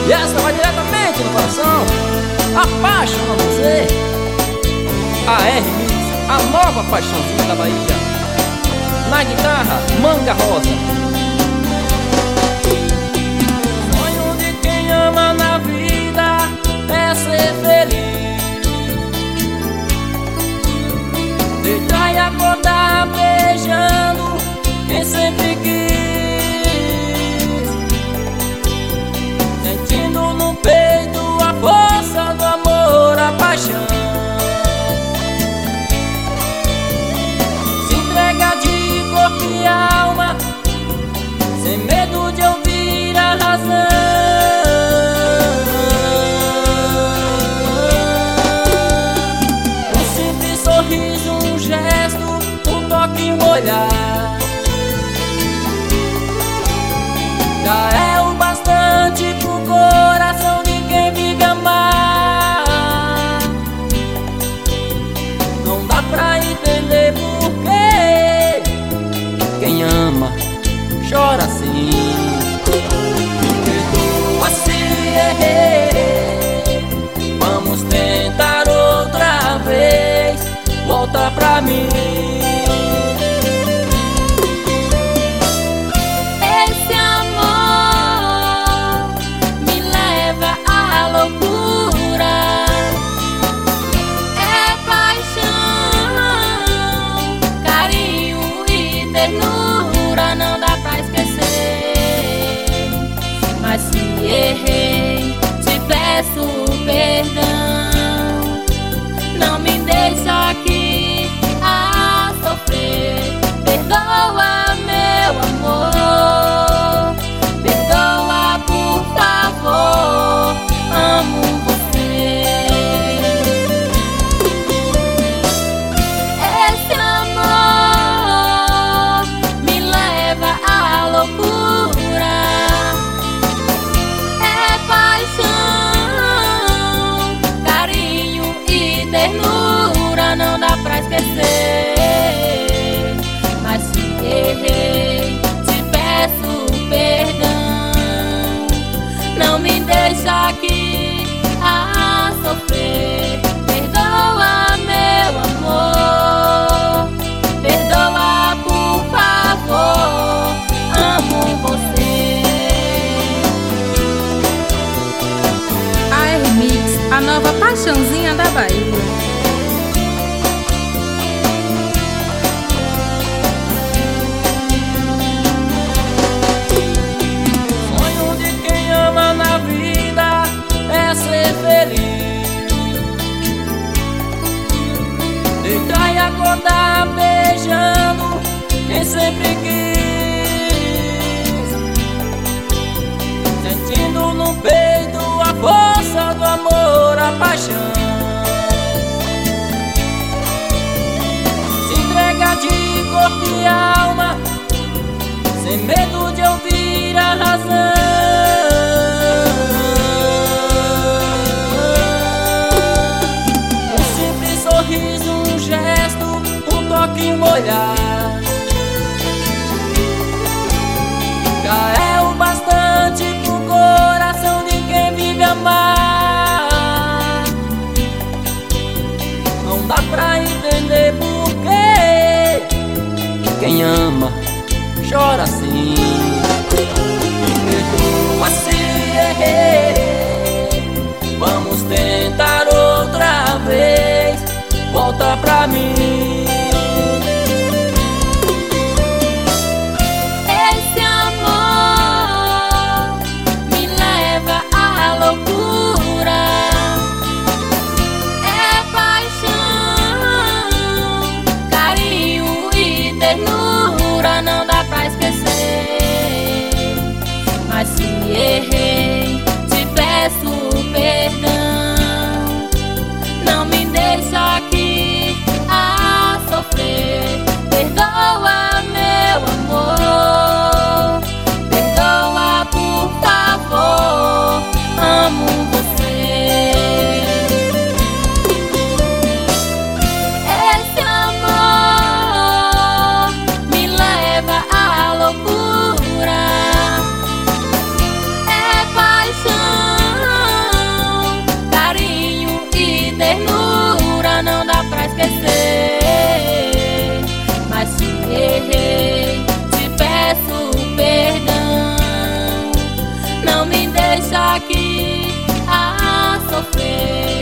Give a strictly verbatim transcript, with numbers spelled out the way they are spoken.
E essa vai diretamente no coração. Apaixona você. A R-Mix, a nova paixãozinha da Bahia. Na guitarra, Manga Rosa. Sonho de quem ama na vida é ser feliz. Deitar e acordar beijando quem sempre quis, sentindo no peito a força do amor, a paixão. Se entrega de corpo e alma, sem medo de ouvir a razão. Um simples sorriso, um gesto, um toque, um olhar, já é o bastante pro coração de quem vive amar. Não dá pra entender por quê quem ama chora assim. Perdoa se errei, vamos tentar outra vez. Volta pra mim. Não dá pra esquecer, mas se errei, te peço perdão. Não me deixa aqui a sofrer. Perdoa, meu amor, perdoa, por favor. Amo você. Esse amor me leva à loucura. É paixão, carinho e ternura. Não dá pra esquecer, mas se errei, te peço perdão. Não me deixa aqui a sofrer. Perdoa, meu amor, perdoa, por favor. Amo você. A R-Mix, a nova paixãozinha da Bahia. Sonho de quem ama na vida é ser feliz. Deitar e acordar beijando quem sempre quis, sentindo no peito a força do amor, a paixão. Se entrega de corpo e alma, sem medo de ouvir a razão. Um simples sorriso, um gesto, um toque, um olhar, já é o bastante pro coração de quem vive amar. Não dá pra entender por quê quem ama chora assim. Perdoa se errei, vamos tentar outra vez. Volta pra mim. Esse amor me leva à loucura. É paixão, carinho e ternura. Não dá pra esquecer, mas se errei, te peço perdão. Não me deixa aqui a errei, te peço perdão. Não me deixa aqui a sofrer.